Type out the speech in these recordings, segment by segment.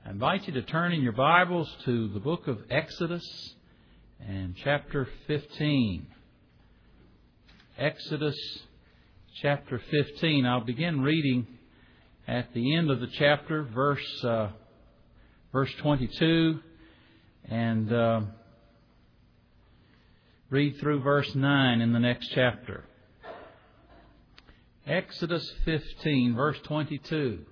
I invite you to turn in your Bibles to the book of Exodus and chapter 15. Exodus chapter 15. I'll begin reading at the end of the chapter, verse 22, and read through verse 9 in the next chapter. Exodus 15, verse 22.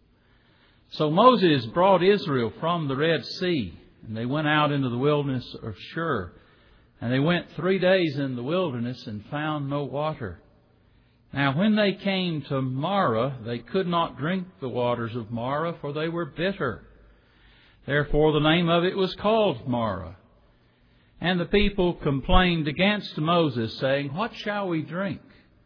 So Moses brought Israel from the Red Sea, and they went out into the wilderness of Shur. And they went 3 days in the wilderness and found no water. Now when they came to Marah, they could not drink the waters of Marah, for they were bitter. Therefore the name of it was called Marah. And the people complained against Moses, saying, "What shall we drink?"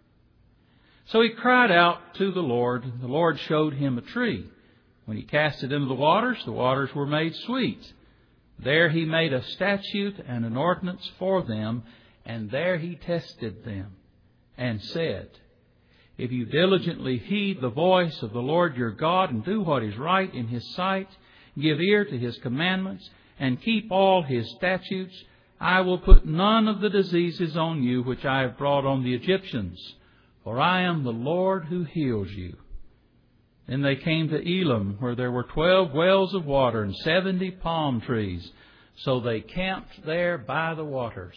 So he cried out to the Lord, and the Lord showed him a tree. When he cast it into the waters were made sweet. There he made a statute and an ordinance for them, and there he tested them, and said, "If you diligently heed the voice of the Lord your God, and do what is right in His sight, give ear to His commandments, and keep all His statutes, I will put none of the diseases on you which I have brought on the Egyptians, for I am the Lord who heals you." Then they came to Elim, where there were 12 wells of water and 70 palm trees. So they camped there by the waters.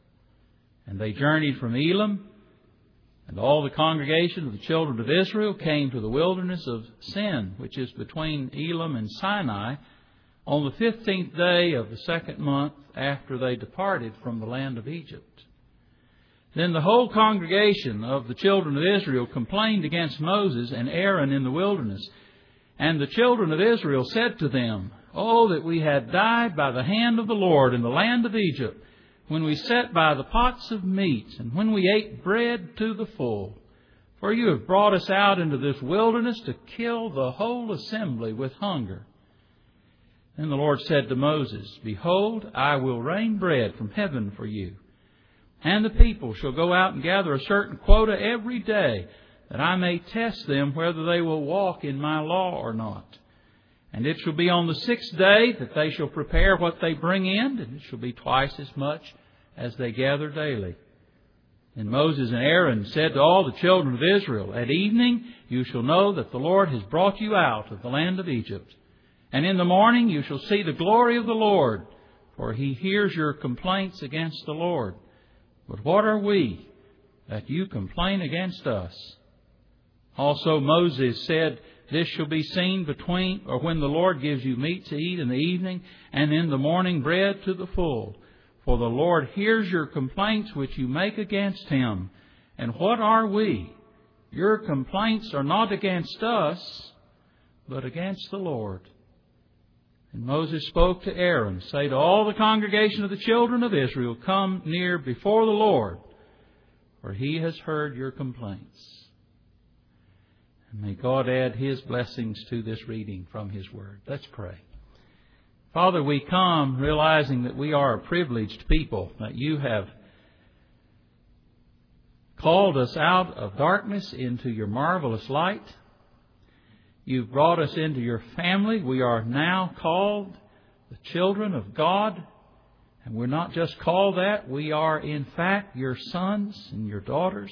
And they journeyed from Elim, and all the congregation of the children of Israel came to the wilderness of Sin, which is between Elim and Sinai, on the 15th day of the second month after they departed from the land of Egypt. Then the whole congregation of the children of Israel complained against Moses and Aaron in the wilderness. And the children of Israel said to them, "Oh, that we had died by the hand of the Lord in the land of Egypt, when we sat by the pots of meat, and when we ate bread to the full. For you have brought us out into this wilderness to kill the whole assembly with hunger." Then the Lord said to Moses, "Behold, I will rain bread from heaven for you. And the people shall go out and gather a certain quota every day, that I may test them whether they will walk in my law or not. And it shall be on the 6th day that they shall prepare what they bring in, and it shall be twice as much as they gather daily." And Moses and Aaron said to all the children of Israel, "At evening you shall know that the Lord has brought you out of the land of Egypt. And in the morning you shall see the glory of the Lord, for He hears your complaints against the Lord. But what are we, that you complain against us?" Also Moses said, "This shall be seen when the Lord gives you meat to eat in the evening, and in the morning bread to the full. For the Lord hears your complaints which you make against Him. And what are we? Your complaints are not against us, but against the Lord." And Moses spoke to Aaron, "Say to all the congregation of the children of Israel, come near before the Lord, for He has heard your complaints." And may God add His blessings to this reading from His Word. Let's pray. Father, we come realizing that we are a privileged people, that You have called us out of darkness into Your marvelous light. You've brought us into Your family. We are now called the children of God. And we're not just called that. We are, in fact, Your sons and Your daughters.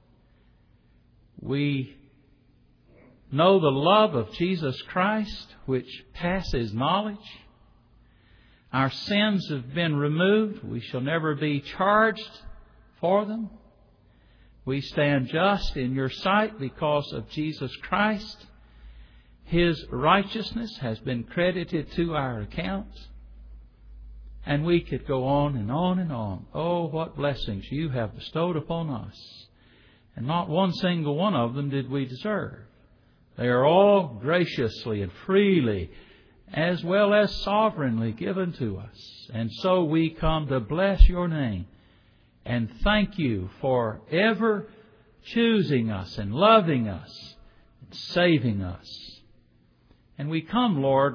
We know the love of Jesus Christ, which passes knowledge. Our sins have been removed. We shall never be charged for them. We stand just in Your sight because of Jesus Christ. His righteousness has been credited to our account. And we could go on and on and on. Oh, what blessings You have bestowed upon us. And not one single one of them did we deserve. They are all graciously and freely, as well as sovereignly given to us. And so we come to bless Your name and thank You for ever choosing us and loving us and saving us. And we come, Lord,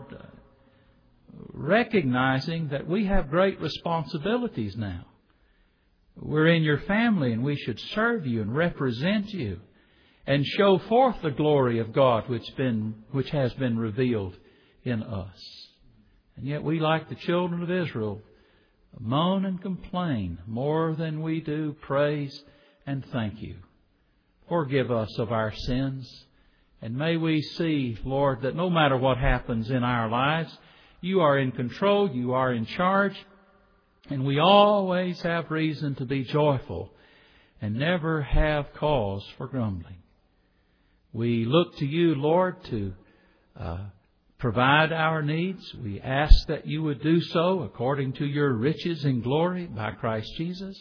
recognizing that we have great responsibilities now. We're in Your family, and we should serve You and represent You and show forth the glory of God which has been revealed in us. And yet we, like the children of Israel, moan and complain more than we do praise and thank You. Forgive us of our sins. And may we see, Lord, that no matter what happens in our lives, You are in control, You are in charge, and we always have reason to be joyful and never have cause for grumbling. We look to You, Lord, to provide our needs. We ask that You would do so according to Your riches and glory by Christ Jesus.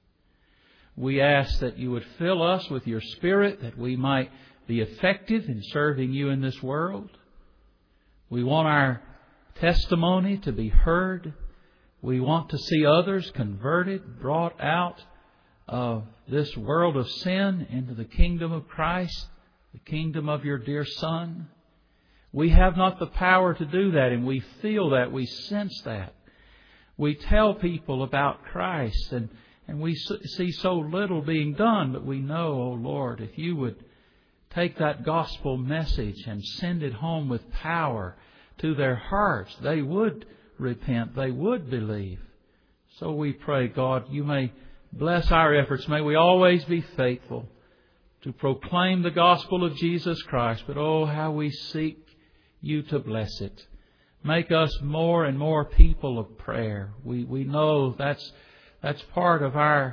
We ask that You would fill us with Your Spirit, that we might be effective in serving You in this world. We want our testimony to be heard. We want to see others converted, brought out of this world of sin into the kingdom of Christ, the kingdom of Your dear Son. We have not the power to do that, and we feel that, we sense that. We tell people about Christ, and we see so little being done, but we know, oh Lord, if You would take that gospel message and send it home with power to their hearts, they would repent, they would believe. So we pray, God, You may bless our efforts. May we always be faithful to proclaim the gospel of Jesus Christ. But oh, how we seek You to bless it. Make us more and more people of prayer. We know that's part of our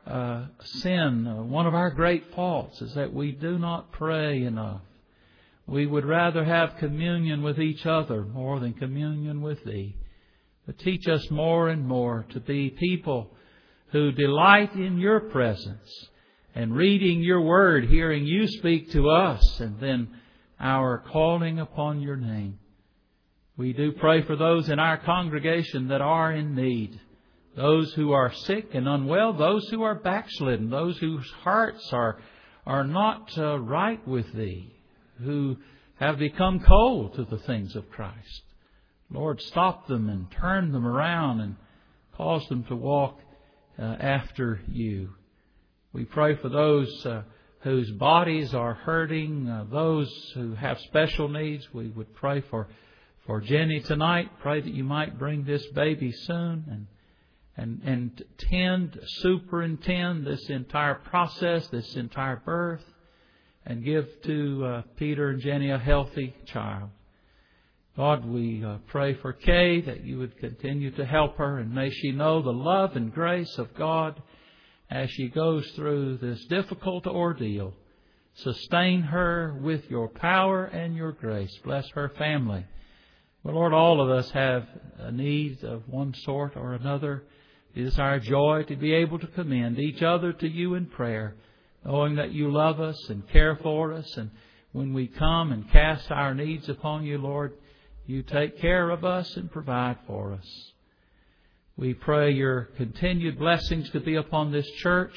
sin. One of our great faults is that we do not pray enough. We would rather have communion with each other more than communion with Thee. But teach us more and more to be people who delight in Your presence and reading Your Word, hearing You speak to us, and then our calling upon Your name. We do pray for those in our congregation that are in need, those who are sick and unwell, those who are backslidden, those whose hearts are not right with Thee, who have become cold to the things of Christ. Lord, stop them and turn them around and cause them to walk after You. We pray for those whose bodies are hurting, those who have special needs. We would pray for Jenny tonight. Pray that You might bring this baby soon and superintend this entire process, this entire birth, and give to Peter and Jenny a healthy child. God, we pray for Kay, that You would continue to help her, and may she know the love and grace of God as she goes through this difficult ordeal. Sustain her with Your power and Your grace. Bless her family. Well, Lord, all of us have a need of one sort or another. It is our joy to be able to commend each other to You in prayer, knowing that You love us and care for us. And when we come and cast our needs upon You, Lord, You take care of us and provide for us. We pray Your continued blessings to be upon this church.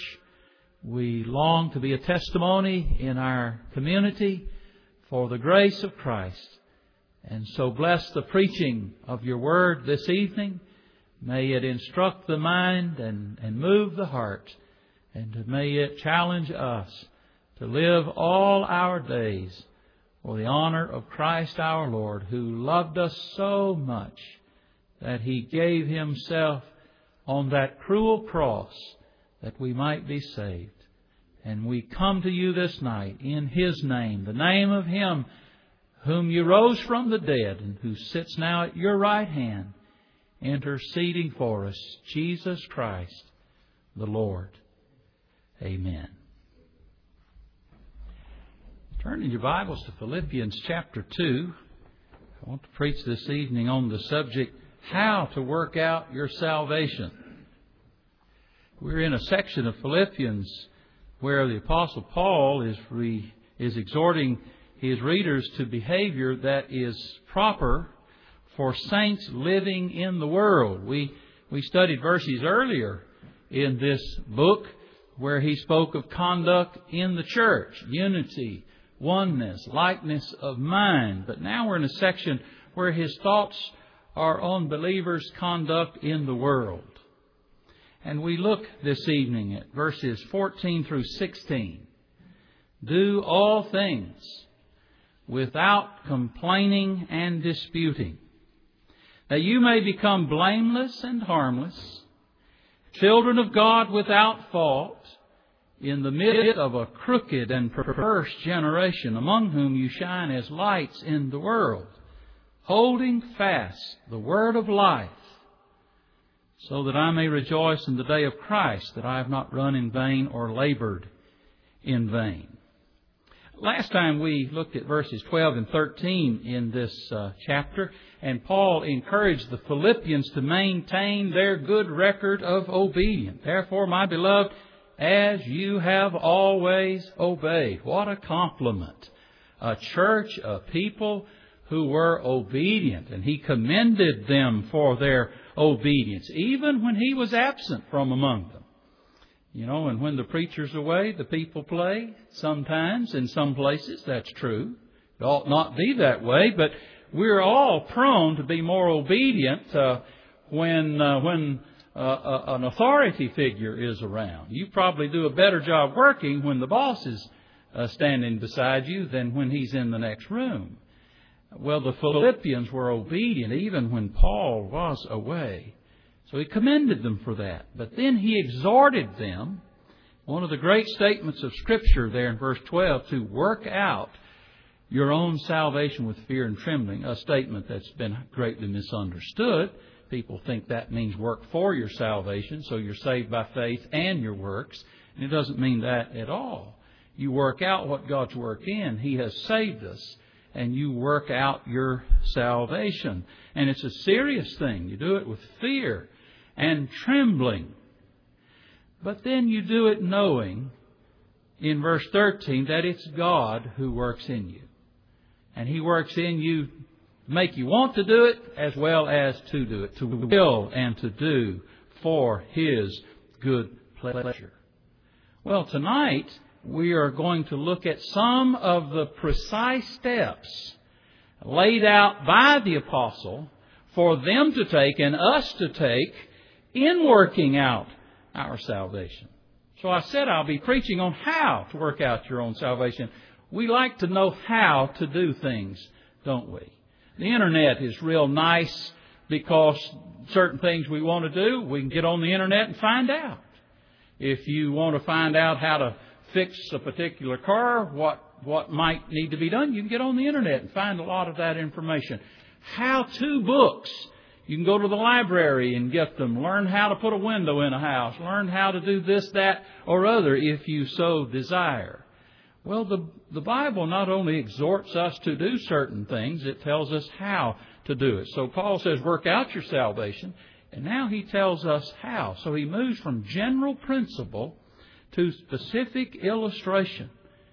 We long to be a testimony in our community for the grace of Christ. And so bless the preaching of Your Word this evening. May it instruct the mind and move the heart. And may it challenge us to live all our days for the honor of Christ our Lord, who loved us so much that He gave Himself on that cruel cross that we might be saved. And we come to You this night in His name, the name of Him whom You rose from the dead and who sits now at Your right hand, interceding for us, Jesus Christ the Lord. Amen. Turn in your Bibles to Philippians chapter 2. I want to preach this evening on the subject, how to work out your salvation. We're in a section of Philippians where the Apostle Paul is exhorting his readers to behavior that is proper for saints living in the world. We studied verses earlier in this book where he spoke of conduct in the church, unity, oneness, likeness of mind. But now we're in a section where his thoughts are on believers' conduct in the world. And we look this evening at verses 14 through 16. Do all things without complaining and disputing, that you may become blameless and harmless, children of God without fault, in the midst of a crooked and perverse generation, among whom you shine as lights in the world, holding fast the word of life, so that I may rejoice in the day of Christ, that I have not run in vain or labored in vain. Last time we looked at verses 12 and 13 in this chapter, and Paul encouraged the Philippians to maintain their good record of obedience. Therefore, my beloved, as you have always obeyed. What a compliment. A church, a people who were obedient, and he commended them for their obedience, even when he was absent from among them. You know, and when the preacher's away, the people play. Sometimes, in some places, that's true. It ought not be that way, but we're all prone to be more obedient when an authority figure is around. You probably do a better job working when the boss is standing beside you than when he's in the next room. Well, the Philippians were obedient even when Paul was away. So he commended them for that. But then he exhorted them, one of the great statements of Scripture there in verse 12, to work out your own salvation with fear and trembling, a statement that's been greatly misunderstood. People think that means work for your salvation, so you're saved by faith and your works. And it doesn't mean that at all. You work out what God's work in. He has saved us, and you work out your salvation. And it's a serious thing. You do it with fear and trembling. But then you do it knowing, in verse 13, that it's God who works in you. And He works in you to make you want to do it as well as to do it, to will and to do for His good pleasure. Well, tonight we are going to look at some of the precise steps laid out by the apostle for them to take and us to take in working out our salvation. So I said I'll be preaching on how to work out your own salvation. We like to know how to do things, don't we? The Internet is real nice because certain things we want to do, we can get on the Internet and find out. If you want to find out how to fix a particular car, what might need to be done, you can get on the Internet and find a lot of that information. How-to books. You can go to the library and get them. Learn how to put a window in a house. Learn how to do this, that, or other if you so desire. Well, the Bible not only exhorts us to do certain things, it tells us how to do it. So Paul says, work out your salvation. And now he tells us how. So he moves from general principle to specific illustration.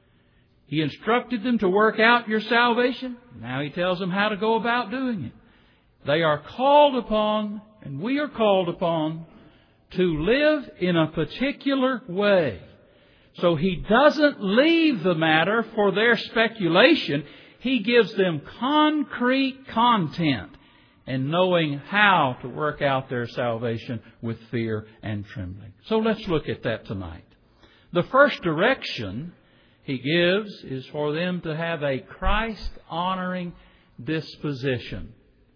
He instructed them to work out your salvation. Now he tells them how to go about doing it. They are called upon, and we are called upon, to live in a particular way. So he doesn't leave the matter for their speculation. He gives them concrete content and knowing how to work out their salvation with fear and trembling. So let's look at that tonight. The first direction he gives is for them to have a Christ-honoring disposition.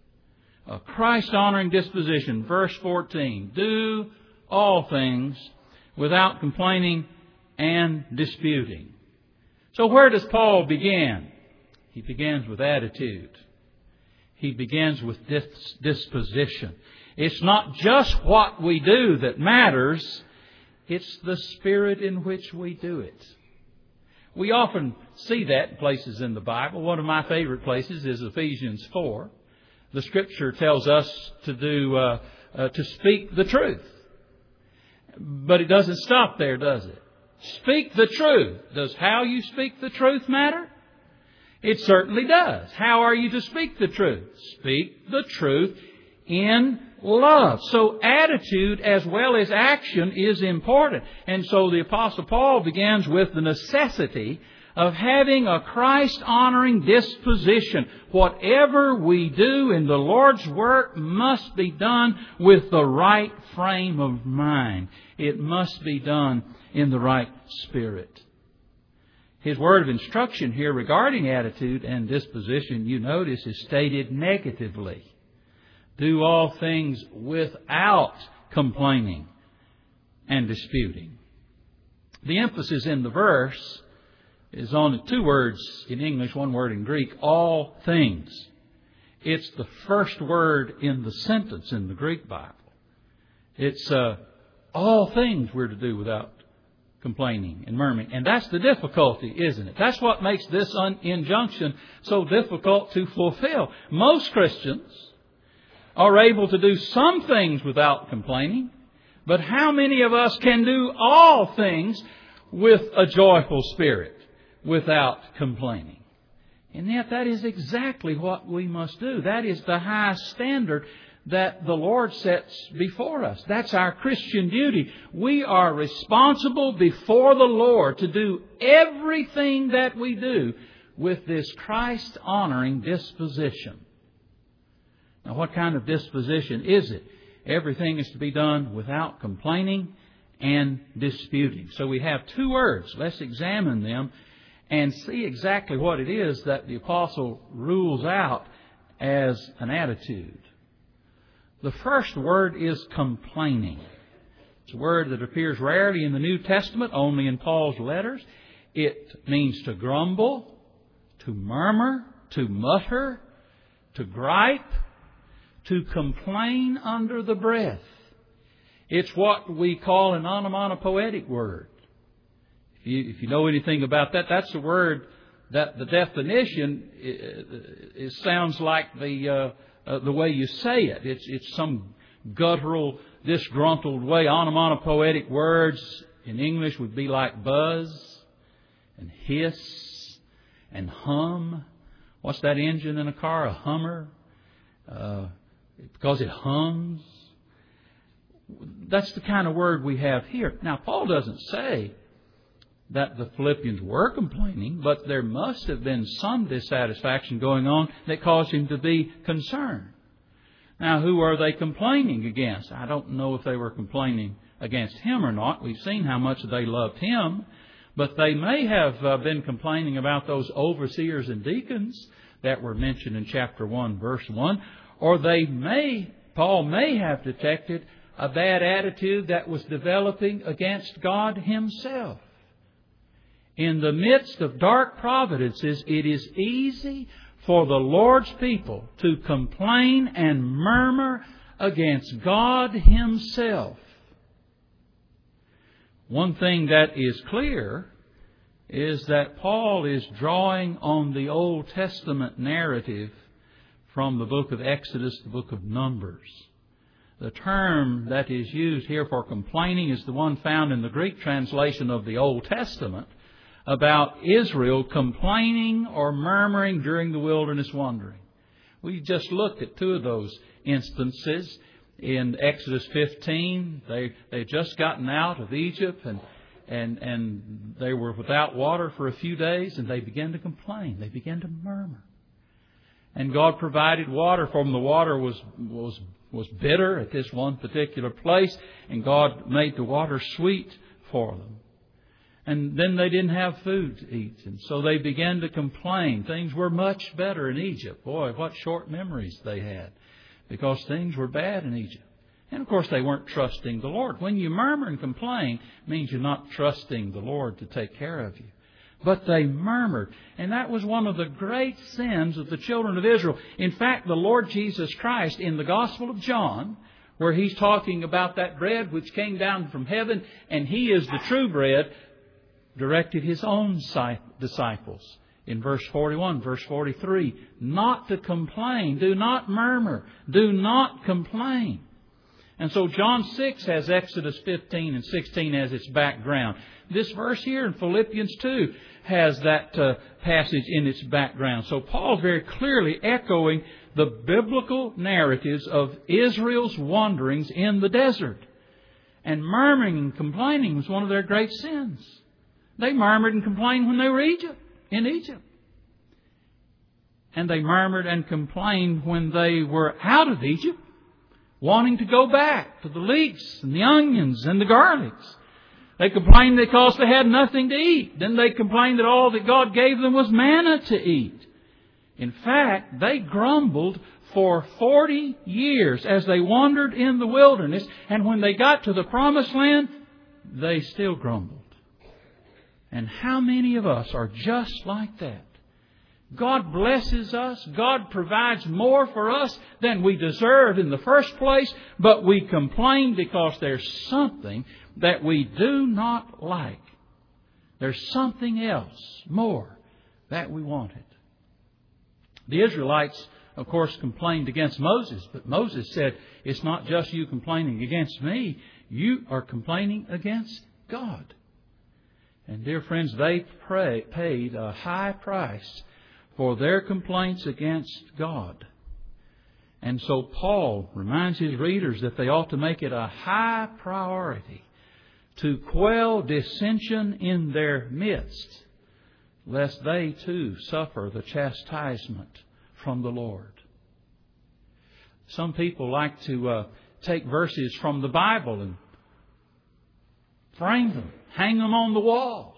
A Christ-honoring disposition. Verse 14. Do all things without complaining and disputing. So where does Paul begin? He begins with attitude. He begins with disposition. It's not just what we do that matters. It's the spirit in which we do it. We often see that in places in the Bible. One of my favorite places is Ephesians 4. The Scripture tells us to speak the truth. But it doesn't stop there, does it? Speak the truth. Does how you speak the truth matter? It certainly does. How are you to speak the truth? Speak the truth in love. So attitude as well as action is important. And so the Apostle Paul begins with the necessity of having a Christ-honoring disposition. Whatever we do in the Lord's work must be done with the right frame of mind. It must be done in the right spirit. His word of instruction here regarding attitude and disposition, you notice, is stated negatively. Do all things without complaining and disputing. The emphasis in the verse is on two words in English, one word in Greek, all things. It's the first word in the sentence in the Greek Bible. It's all things we're to do without complaining and murmuring. And that's the difficulty, isn't it? That's what makes this injunction so difficult to fulfill. Most Christians are able to do some things without complaining, but how many of us can do all things with a joyful spirit without complaining? And yet that is exactly what we must do. That is the high standard that the Lord sets before us. That's our Christian duty. We are responsible before the Lord to do everything that we do with this Christ-honoring disposition. Now, what kind of disposition is it? Everything is to be done without complaining and disputing. So we have two words. Let's examine them and see exactly what it is that the apostle rules out as an attitude. The first word is complaining. It's a word that appears rarely in the New Testament, only in Paul's letters. It means to grumble, to murmur, to mutter, to gripe, to complain under the breath. It's what we call an onomatopoetic word. If you know anything about that, that's a word that the definition it sounds like the way you say it. It's some guttural, disgruntled way. Onomatopoetic words in English would be like buzz and hiss and hum. What's that engine in a car? A Hummer? Because it hums. That's the kind of word we have here. Now, Paul doesn't say that the Philippians were complaining, but there must have been some dissatisfaction going on that caused him to be concerned. Now, who are they complaining against? I don't know if they were complaining against him or not. We've seen how much they loved him. But they may have been complaining about those overseers and deacons that were mentioned in chapter 1, verse 1. Or Paul may have detected a bad attitude that was developing against God Himself. In the midst of dark providences, it is easy for the Lord's people to complain and murmur against God Himself. One thing that is clear is that Paul is drawing on the Old Testament narrative from the book of Exodus, the book of Numbers. The term that is used here for complaining is the one found in the Greek translation of the Old Testament about Israel complaining or murmuring during the wilderness wandering. We just looked at two of those instances. In Exodus 15, they just gotten out of Egypt and they were without water for a few days, and they began to complain. They began to murmur. And God provided water for them. The water was bitter at this one particular place, and God made the water sweet for them. And then they didn't have food to eat, and so they began to complain. Things were much better in Egypt. Boy, what short memories they had, because things were bad in Egypt. And of course they weren't trusting the Lord. When you murmur and complain, it means you're not trusting the Lord to take care of you. But they murmured. And that was one of the great sins of the children of Israel. In fact, the Lord Jesus Christ in the Gospel of John, where He's talking about that bread which came down from heaven, and He is the true bread, directed His own disciples in verse 41, verse 43, not to complain. Do not murmur. Do not complain. And so John 6 has Exodus 15 and 16 as its background. This verse here in Philippians 2 has that passage in its background. So Paul's very clearly echoing the biblical narratives of Israel's wanderings in the desert. And murmuring and complaining was one of their great sins. They murmured and complained when they were in Egypt. And they murmured and complained when they were out of Egypt, wanting to go back to the leeks and the onions and the garlics. They complained because they had nothing to eat. Then they complained that all that God gave them was manna to eat. In fact, they grumbled for 40 years as they wandered in the wilderness. And when they got to the Promised Land, they still grumbled. And how many of us are just like that? God blesses us. God provides more for us than we deserve in the first place. But we complain because there's something that we do not like. There's something else more that we wanted. The Israelites, of course, complained against Moses. But Moses said, it's not just you complaining against me. You are complaining against God. And dear friends, they paid a high price for their complaints against God. And so Paul reminds his readers that they ought to make it a high priority to quell dissension in their midst, lest they too suffer the chastisement from the Lord. Some people like to take verses from the Bible and frame them, hang them on the wall.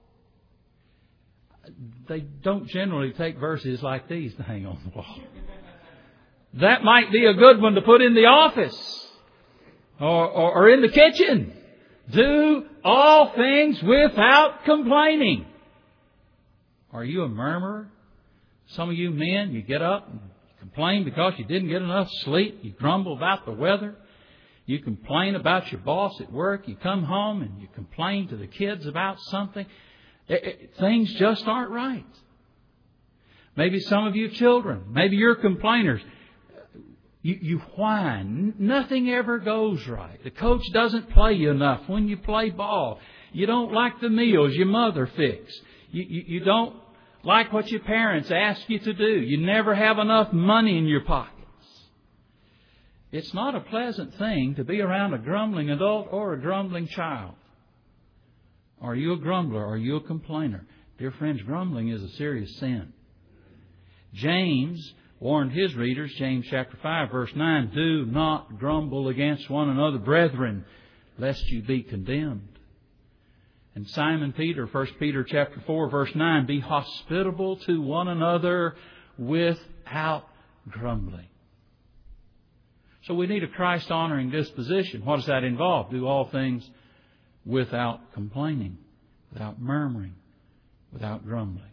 They don't generally take verses like these to hang on the wall. That might be a good one to put in the office or in the kitchen. Do all things without complaining. Are you a murmurer? Some of you men, you get up and complain because you didn't get enough sleep. You grumble about the weather. You complain about your boss at work. You come home and you complain to the kids about something. Things just aren't right. Maybe some of you children, maybe you're complainers. You whine. Nothing ever goes right. The coach doesn't play you enough when you play ball. You don't like the meals your mother fixed. You don't like what your parents ask you to do. You never have enough money in your pockets. It's not a pleasant thing to be around a grumbling adult or a grumbling child. Are you a grumbler? Are you a complainer? Dear friends, grumbling is a serious sin. James warned his readers, James chapter 5, verse 9, do not grumble against one another, brethren, lest you be condemned. And Simon Peter, 1 Peter chapter 4, verse 9, be hospitable to one another without grumbling. So we need a Christ-honoring disposition. What does that involve? Do all things without complaining, without murmuring, without grumbling.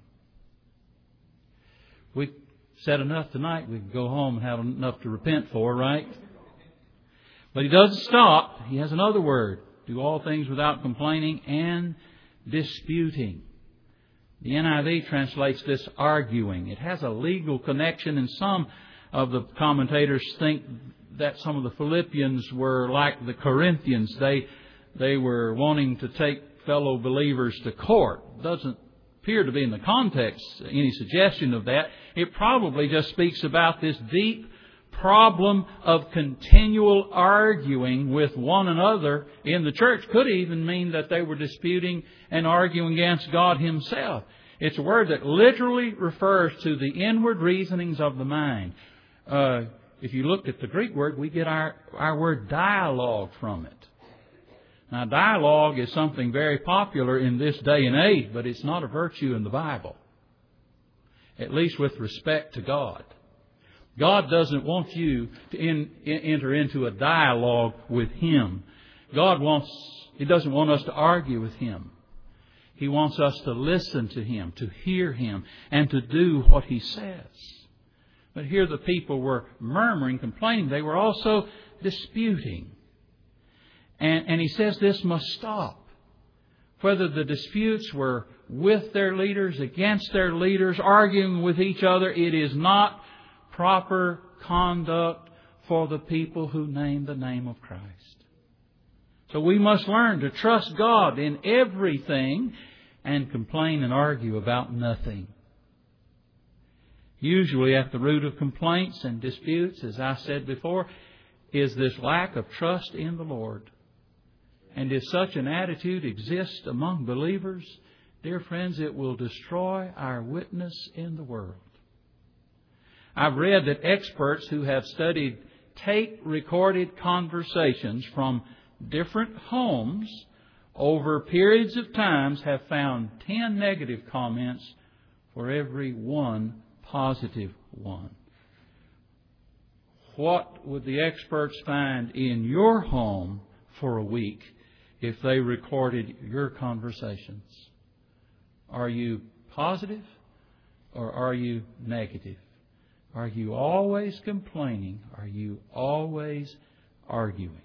We said enough tonight. We can go home and have enough to repent for, right? But he doesn't stop. He has another word. Do all things without complaining and disputing. The NIV translates this arguing. It has a legal connection, and some of the commentators think that some of the Philippians were like the Corinthians. They were wanting to take fellow believers to court. Doesn't appear to be in the context any suggestion of that. It probably just speaks about this deep problem of continual arguing with one another in the church. Could even mean that they were disputing and arguing against God Himself. It's a word that literally refers to the inward reasonings of the mind. If you look at the Greek word, we get our word dialogue from it. Now, dialogue is something very popular in this day and age, but it's not a virtue in the Bible, at least with respect to God. God doesn't want you to enter into a dialogue with Him. He doesn't want us to argue with Him. He wants us to listen to Him, to hear Him, and to do what He says. But here the people were murmuring, complaining. They were also disputing. And he says this must stop. Whether the disputes were with their leaders, against their leaders, arguing with each other, it is not proper conduct for the people who name the name of Christ. So we must learn to trust God in everything and complain and argue about nothing. Usually at the root of complaints and disputes, as I said before, is this lack of trust in the Lord. And if such an attitude exists among believers, dear friends, it will destroy our witness in the world. I've read that experts who have studied tape-recorded conversations from different homes over periods of times have found 10 negative comments for every one positive one. What would the experts find in your home for a week if they recorded your conversations? Are you positive or are you negative? Are you always complaining? Are you always arguing?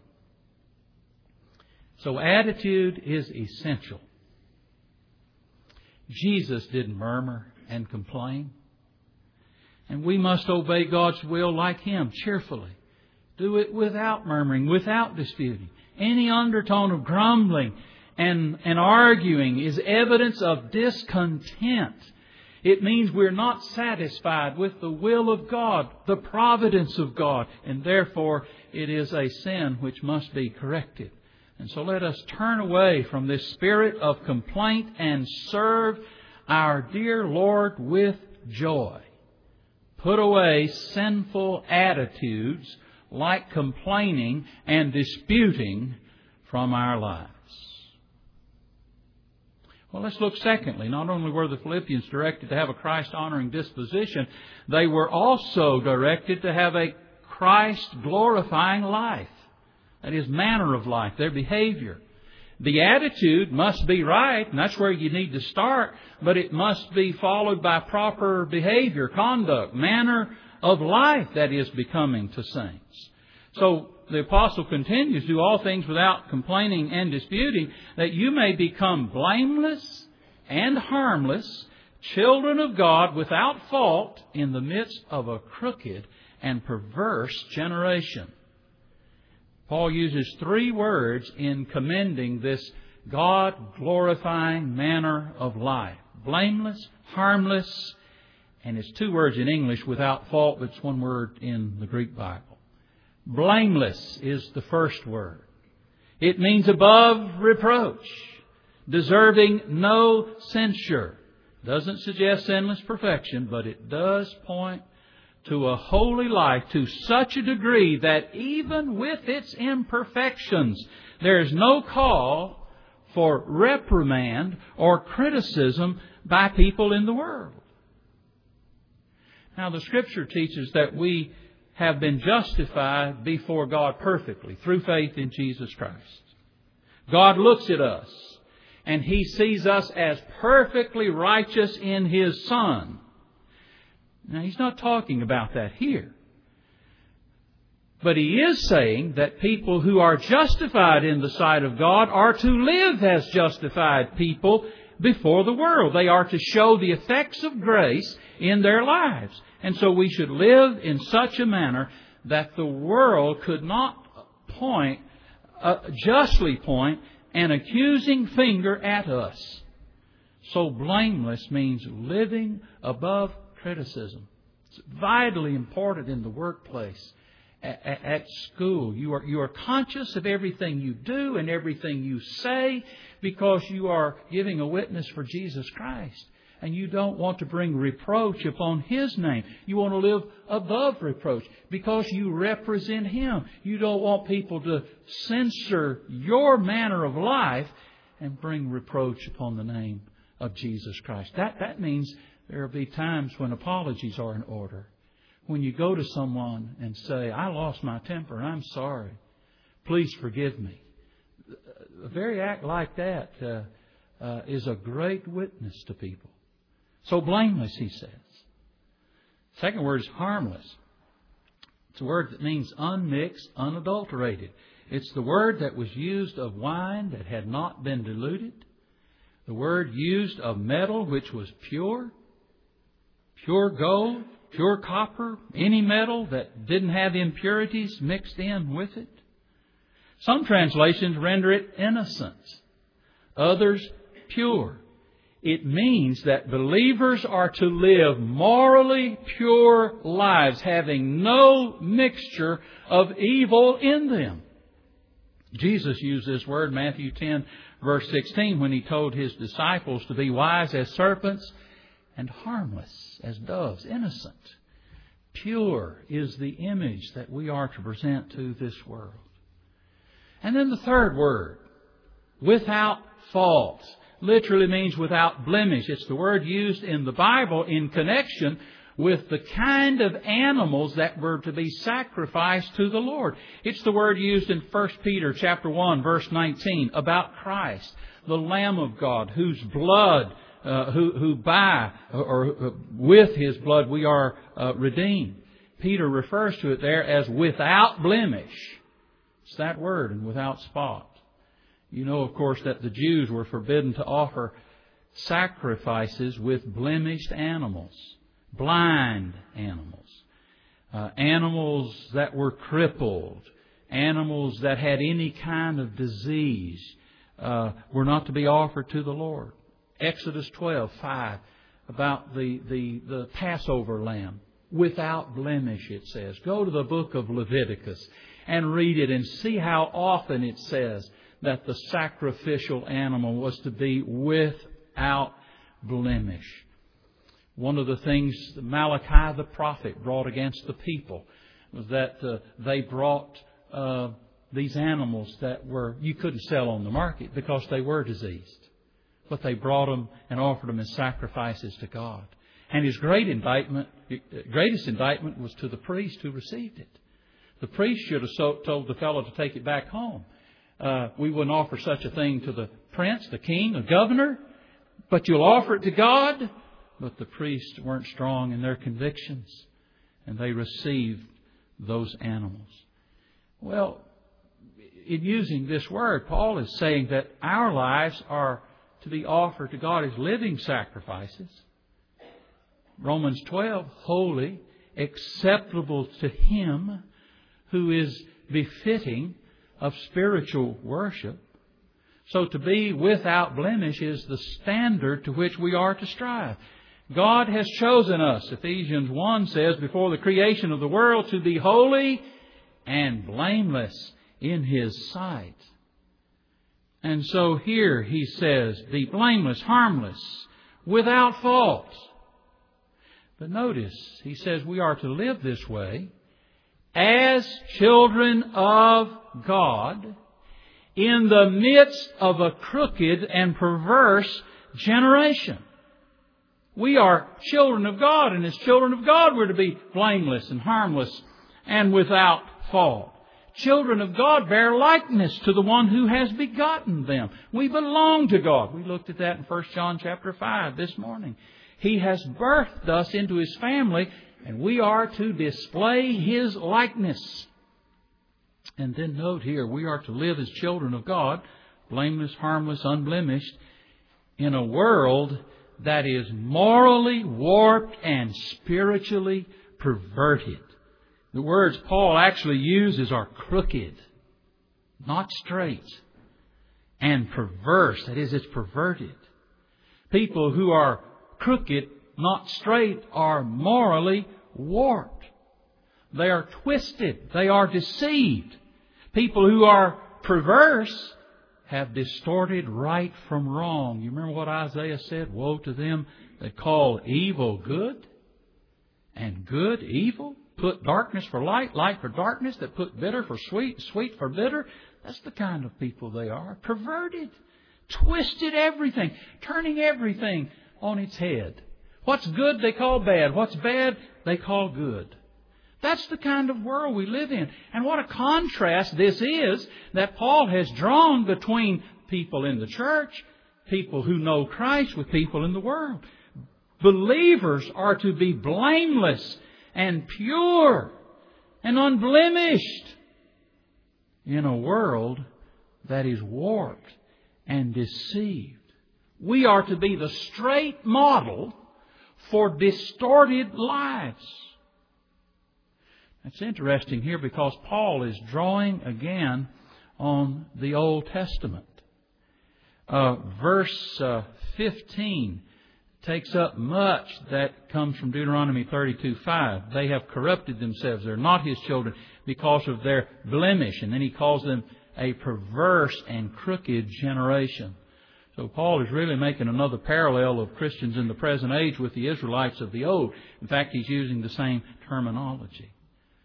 So attitude is essential. Jesus didn't murmur and complain. And we must obey God's will like Him, cheerfully. Do it without murmuring, without disputing. Any undertone of grumbling and arguing is evidence of discontent. It means we're not satisfied with the will of God, the providence of God, and therefore it is a sin which must be corrected. And so let us turn away from this spirit of complaint and serve our dear Lord with joy. Put away sinful attitudes like complaining and disputing from our lives. Well, let's look secondly. Not only were the Philippians directed to have a Christ-honoring disposition, they were also directed to have a Christ-glorifying life. That is, manner of life, their behavior. The attitude must be right, and that's where you need to start, but it must be followed by proper behavior, conduct, manner of life that is becoming to saints. So the apostle continues, do all things without complaining and disputing, that you may become blameless and harmless, children of God without fault in the midst of a crooked and perverse generation. Paul uses 3 words in commending this God-glorifying manner of life. Blameless, harmless, and it's 2 words in English, without fault, but it's 1 word in the Greek Bible. Blameless is the first word. It means above reproach, deserving no censure. Doesn't suggest sinless perfection, but it does point to a holy life to such a degree that even with its imperfections, there is no call for reprimand or criticism by people in the world. Now, the Scripture teaches that we have been justified before God perfectly through faith in Jesus Christ. God looks at us and He sees us as perfectly righteous in His Son. Now, He's not talking about that here. But He is saying that people who are justified in the sight of God are to live as justified people before the world. They are to show the effects of grace in their lives. And so we should live in such a manner that the world could not justly point an accusing finger at us. So blameless means living above criticism. It's vitally important in the workplace, at school. You are conscious of everything you do and everything you say because you are giving a witness for Jesus Christ. And you don't want to bring reproach upon His name. You want to live above reproach because you represent Him. You don't want people to censor your manner of life and bring reproach upon the name of Jesus Christ. That means there will be times when apologies are in order. When you go to someone and say, I lost my temper and I'm sorry. Please forgive me. A very act like that is a great witness to people. So blameless, he says. Second word is harmless. It's a word that means unmixed, unadulterated. It's the word that was used of wine that had not been diluted. The word used of metal which was pure gold, pure copper, any metal that didn't have impurities mixed in with it. Some translations render it innocent, others pure. It means that believers are to live morally pure lives, having no mixture of evil in them. Jesus used this word in Matthew 10, verse 16, when He told His disciples to be wise as serpents and harmless as doves, innocent. Pure is the image that we are to present to this world. And then the third word, Without fault. Literally means without blemish. It's the word used in the Bible in connection with the kind of animals that were to be sacrificed to the Lord. It's the word used in 1 Peter chapter 1, verse 19, about Christ, the Lamb of God, whose blood, who by or with His blood we are redeemed. Peter refers to it there as without blemish. It's that word, and without spot. You know, of course, that the Jews were forbidden to offer sacrifices with blemished animals, blind animals, animals that were crippled, animals that had any kind of disease, were not to be offered to the Lord. Exodus 12:5, about the Passover lamb, without blemish, it says. Go to the book of Leviticus and read it and see how often it says that the sacrificial animal was to be without blemish. One of the things Malachi the prophet brought against the people was that they brought these animals that you couldn't sell on the market because they were diseased. But they brought them and offered them as sacrifices to God. And his greatest indictment was to the priest who received it. The priest should have told the fellow to take it back home. We wouldn't offer such a thing to the prince, the king, the governor, but you'll offer it to God. But the priests weren't strong in their convictions, and they received those animals. Well, in using this word, Paul is saying that our lives are to be offered to God as living sacrifices. Romans 12, holy, acceptable to Him who is befitting of spiritual worship. So to be without blemish is the standard to which we are to strive. God has chosen us, Ephesians 1 says, before the creation of the world to be holy and blameless in His sight. And so here He says, be blameless, harmless, without fault. But notice, He says we are to live this way as children of God in the midst of a crooked and perverse generation. We are children of God, and as children of God we're to be blameless and harmless and without fault. Children of God bear likeness to the one who has begotten them. We belong to God. We looked at that in 1 John chapter 5 this morning. He has birthed us into His family, and we are to display His likeness. And then note here, we are to live as children of God, blameless, harmless, unblemished, in a world that is morally warped and spiritually perverted. The words Paul actually uses are crooked, not straight, and perverse. That is, it's perverted. People who are crooked, not straight, are morally warped. They are twisted. They are deceived. People who are perverse have distorted right from wrong. You remember what Isaiah said? Woe to them that call evil good and good evil. Put darkness for light, light for darkness. That put bitter for sweet, sweet for bitter. That's the kind of people they are. Perverted. Twisted everything. Turning everything on its head. What's good they call bad. What's bad they call good. That's the kind of world we live in. And what a contrast this is that Paul has drawn between people in the church, people who know Christ, with people in the world. Believers are to be blameless and pure and unblemished in a world that is warped and deceived. We are to be the straight model for distorted lives. That's interesting here because Paul is drawing again on the Old Testament. Verse 15 takes up much that comes from Deuteronomy 32:5. They have corrupted themselves. They're not His children because of their blemish. And then he calls them a perverse and crooked generation. So Paul is really making another parallel of Christians in the present age with the Israelites of the old. In fact, he's using the same terminology.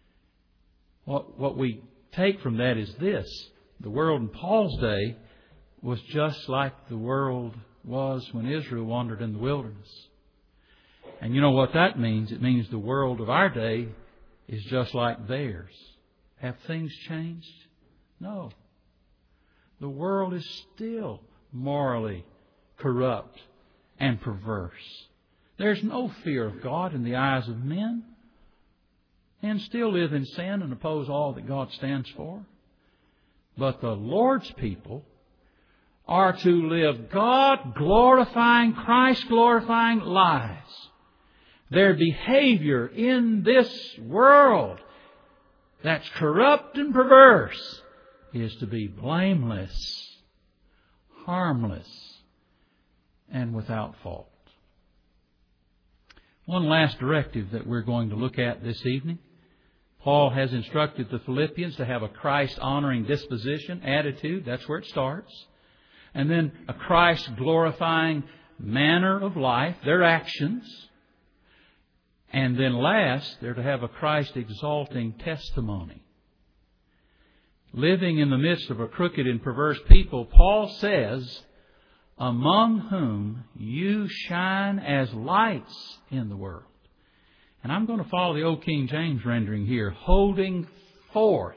What we take from that is this. The world in Paul's day was just like the world was when Israel wandered in the wilderness. And you know what that means? It means the world of our day is just like theirs. Have things changed? No. The world is still morally corrupt and perverse. There's no fear of God in the eyes of men. Men still live in sin and oppose all that God stands for. But the Lord's people are to live God-glorifying, Christ-glorifying lives. Their behavior in this world that's corrupt and perverse is to be blameless, harmless, and without fault. One last directive that we're going to look at this evening. Paul has instructed the Philippians to have a Christ-honoring disposition, attitude. That's where it starts. And then a Christ-glorifying manner of life, their actions. And then last, they're to have a Christ-exalting testimony. Living in the midst of a crooked and perverse people, Paul says, among whom you shine as lights in the world. And I'm going to follow the old King James rendering here, holding forth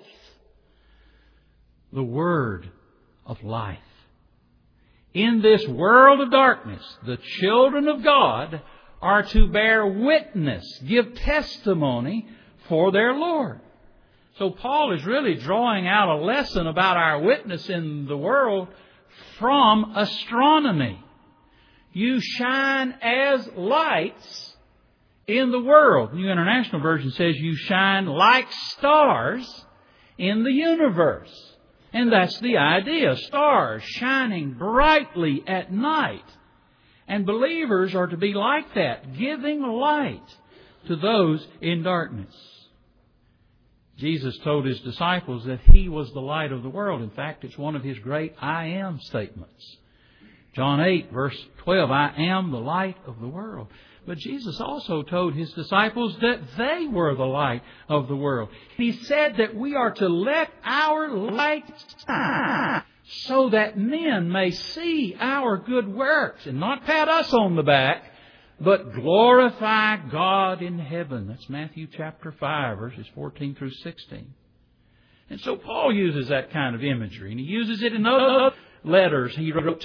the word of life. In this world of darkness, the children of God are to bear witness, give testimony for their Lord. So Paul is really drawing out a lesson about our witness in the world from astronomy. You shine as lights in the world. The New International Version says you shine like stars in the universe. And that's the idea. Stars shining brightly at night. And believers are to be like that, giving light to those in darkness. Jesus told His disciples that He was the light of the world. In fact, it's one of His great I am statements. John 8, verse 12, I am the light of the world. But Jesus also told His disciples that they were the light of the world. He said that we are to let our light shine so that men may see our good works and not pat us on the back, but glorify God in heaven. That's Matthew chapter 5, verses 14 through 16. And so Paul uses that kind of imagery, and he uses it in other letters. He wrote,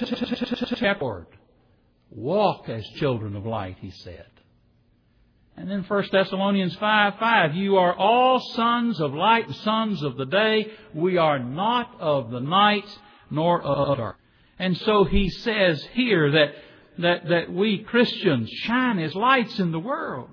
walk as children of light, he said. And then 1 Thessalonians 5:5, you are all sons of light and sons of the day. We are not of the night nor of the dark. And so he says here that we Christians shine as lights in the world.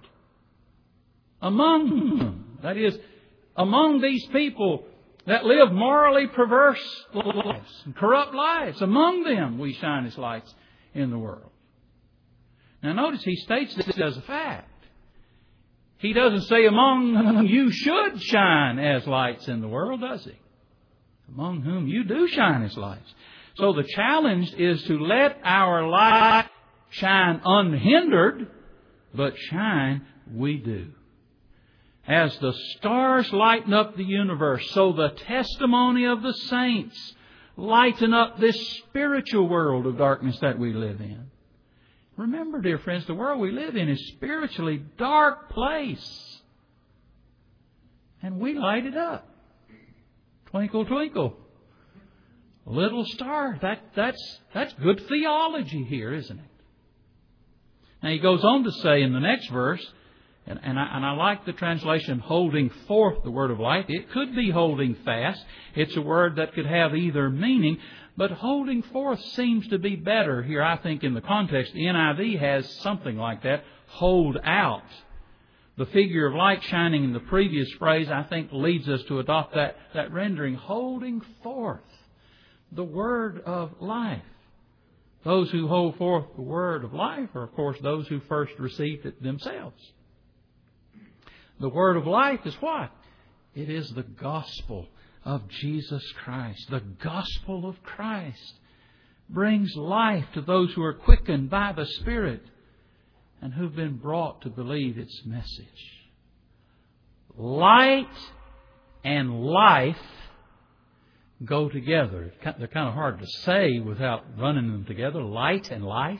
Among them, that is, among these people that live morally perverse lives and corrupt lives, among them we shine as lights in the world. Now notice he states this as a fact. He doesn't say among you should shine as lights in the world, does he? Among whom you do shine as lights. So the challenge is to let our light shine unhindered, but shine we do. As the stars lighten up the universe, so the testimony of the saints lighten up this spiritual world of darkness that we live in. Remember, dear friends, the world we live in is a spiritually dark place. And we light it up. Twinkle, twinkle, little star. That's good theology here, isn't it? Now he goes on to say in the next verse, and I like the translation, holding forth the word of light. It could be holding fast. It's a word that could have either meaning, but holding forth seems to be better here, I think, in the context. The NIV has something like that, hold out. The figure of light shining in the previous phrase, I think, leads us to adopt that rendering, holding forth the word of life. Those who hold forth the word of life are, of course, those who first received it themselves. The word of life is what? It is the gospel of Jesus Christ. The gospel of Christ brings life to those who are quickened by the Spirit and who've been brought to believe its message. Light and life go together. They're kind of hard to say without running them together. Light and life.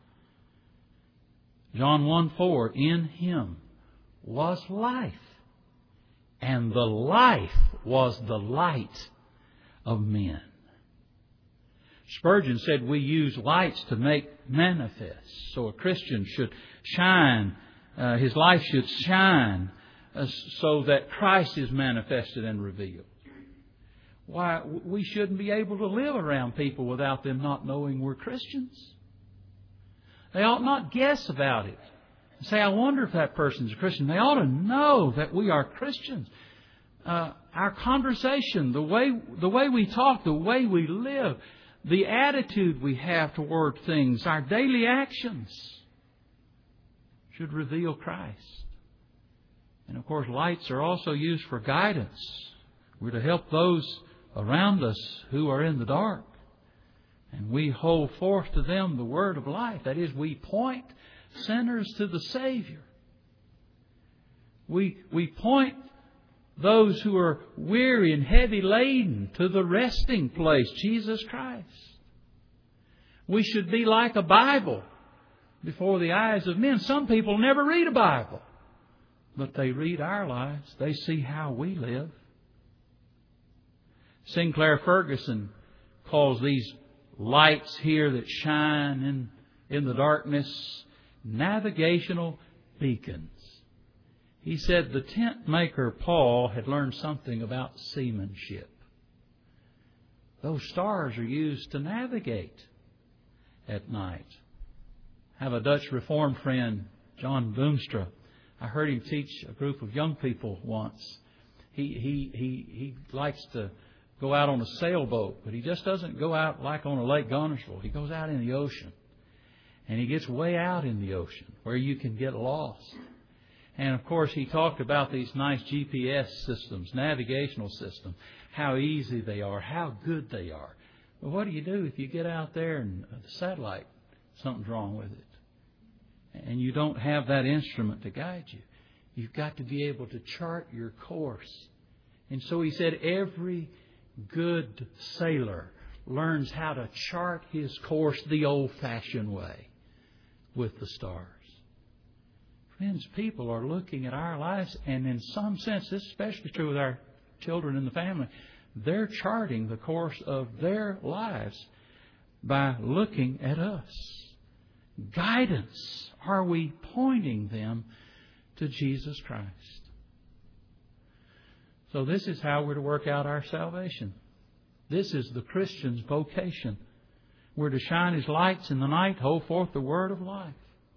John 1:4, in Him was life, and the life was the light of men. Spurgeon said we use lights to make manifest. So a Christian should shine, his life should shine so that Christ is manifested and revealed. Why, we shouldn't be able to live around people without them not knowing we're Christians. They ought not guess about it. Say, I wonder if that person's a Christian. They ought to know that we are Christians. Our conversation, the way we talk, the way we live, the attitude we have toward things, our daily actions should reveal Christ. And of course, lights are also used for guidance. We're to help those around us who are in the dark. And we hold forth to them the word of life. That is, we point sinners to the Savior. We point those who are weary and heavy laden to the resting place, Jesus Christ. We should be like a Bible before the eyes of men. Some people never read a Bible, but they read our lives. They see how we live. Sinclair Ferguson calls these lights here that shine in the darkness navigational beacons. He said the tent maker Paul had learned something about seamanship. Those stars are used to navigate at night. I have a Dutch Reformed friend, John Boomstra. I heard him teach a group of young people once. He likes to go out on a sailboat, but he just doesn't go out like on a Lake Gonnersville. He goes out in the ocean. And he gets way out in the ocean where you can get lost. And of course, he talked about these nice GPS systems, navigational systems, how easy they are, how good they are. But what do you do if you get out there and the satellite, something's wrong with it? And you don't have that instrument to guide you. You've got to be able to chart your course. And so he said every good sailor learns how to chart his course the old-fashioned way with the stars. Friends, people are looking at our lives, and in some sense, this is especially true with our children in the family, they're charting the course of their lives by looking at us. Guidance. Are we pointing them to Jesus Christ? So this is how we're to work out our salvation. This is the Christian's vocation. We're to shine His lights in the night, hold forth the word of life.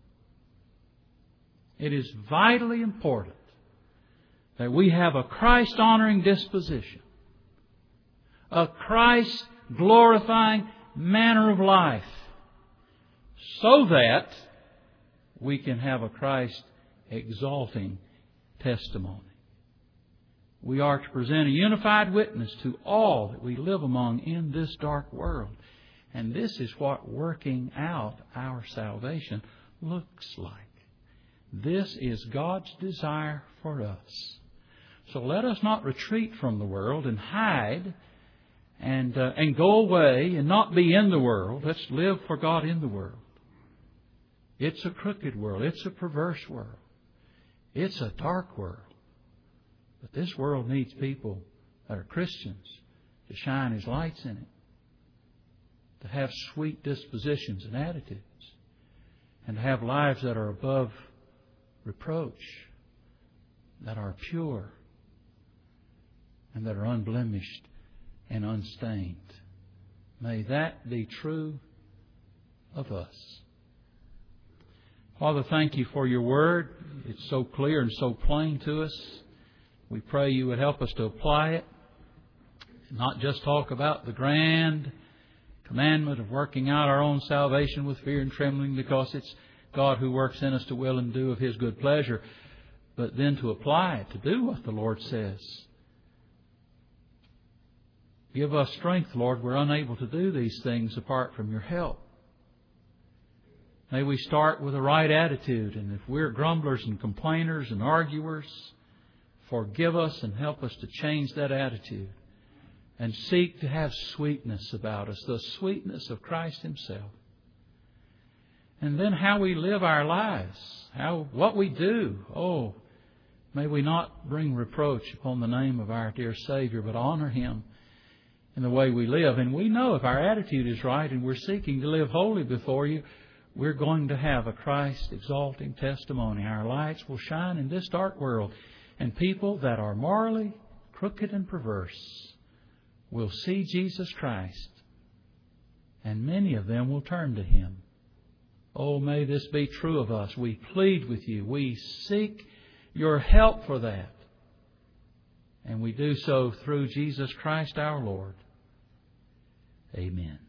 It is vitally important that we have a Christ-honoring disposition, a Christ-glorifying manner of life, so that we can have a Christ-exalting testimony. We are to present a unified witness to all that we live among in this dark world. And this is what working out our salvation looks like. This is God's desire for us. So let us not retreat from the world and hide and go away and not be in the world. Let's live for God in the world. It's a crooked world. It's a perverse world. It's a dark world. But this world needs people that are Christians to shine His lights in it, to have sweet dispositions and attitudes, and to have lives that are above reproach, that are pure, and that are unblemished and unstained. May that be true of us. Father, thank You for Your Word. It's so clear and so plain to us. We pray You would help us to apply it, not just talk about the grand commandment of working out our own salvation with fear and trembling, because it's God who works in us to will and do of His good pleasure, but then to apply it, to do what the Lord says. Give us strength, Lord. We're unable to do these things apart from Your help. May we start with a right attitude, and if we're grumblers and complainers and arguers, forgive us and help us to change that attitude and seek to have sweetness about us, the sweetness of Christ Himself. And then how we live our lives, what we do. Oh, may we not bring reproach upon the name of our dear Savior, but honor Him in the way we live. And we know if our attitude is right and we're seeking to live holy before You, we're going to have a Christ-exalting testimony. Our lights will shine in this dark world, and people that are morally crooked and perverse will see Jesus Christ, and many of them will turn to Him. Oh, may this be true of us. We plead with You. We seek Your help for that. And we do so through Jesus Christ our Lord. Amen.